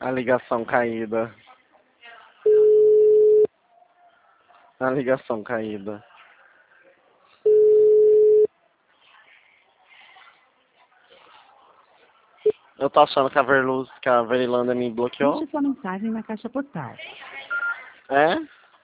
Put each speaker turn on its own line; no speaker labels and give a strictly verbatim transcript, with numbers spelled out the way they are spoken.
A ligação caída. A ligação caída. Eu tô achando que a Verluz, que a Verilanda me bloqueou.
Deixe sua mensagem na caixa postal.
É?